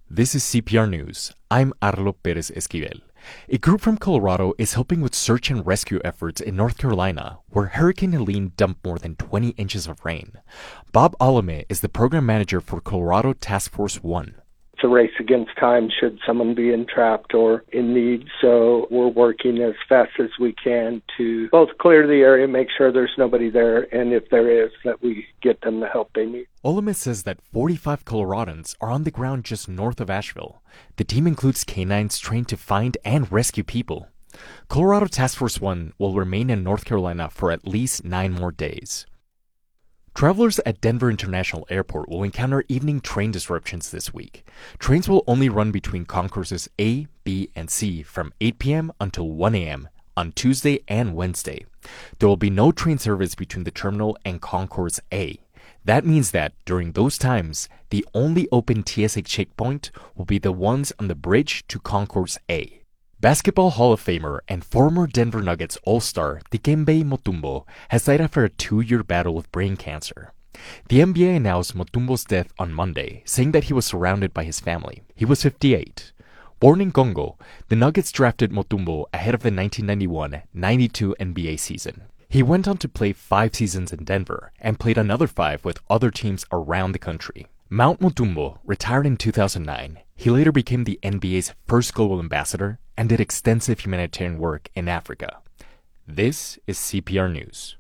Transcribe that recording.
This is CPR News. I'm Arlo Perez Esquivel. A group from Colorado is helping with search and rescue efforts in North Carolina, where Hurricane Helene dumped more than 20 inches of rain. Bob Alame is the program manager for Colorado Task Force 1. It's a race against time should someone be entrapped or in need, so we're working as fast as we can to both clear the area, make sure there's nobody there, and if there is, that we get them the help they need. Alame says that 45 Coloradans are on the ground just north of Asheville. The team includes canines trained to find and rescue people. Colorado Task Force 1 will remain in North Carolina for at least 9 more days. Travelers at Denver International Airport will encounter evening train disruptions this week. Trains will only run between concourses A, B, and C from 8 p.m. until 1 a.m. on Tuesday and Wednesday. There will be no train service between the terminal and concourse A. That means that during those times, the only open TSA checkpoint will be the ones on the bridge to concourse A. Basketball Hall of Famer and former Denver Nuggets All-Star Dikembe Mutombo has died after a 2-year battle with brain cancer. The NBA announced Mutombo's death on Monday, saying that he was surrounded by his family. He was 58. Born in Congo, the Nuggets drafted Mutombo ahead of the 1991-92 NBA season. He went on to play 5 seasons in Denver and played another 5 with other teams around the country. Mount Mutombo retired in 2009. He later became the NBA's first global ambassador and did extensive humanitarian work in Africa. This is CPR News.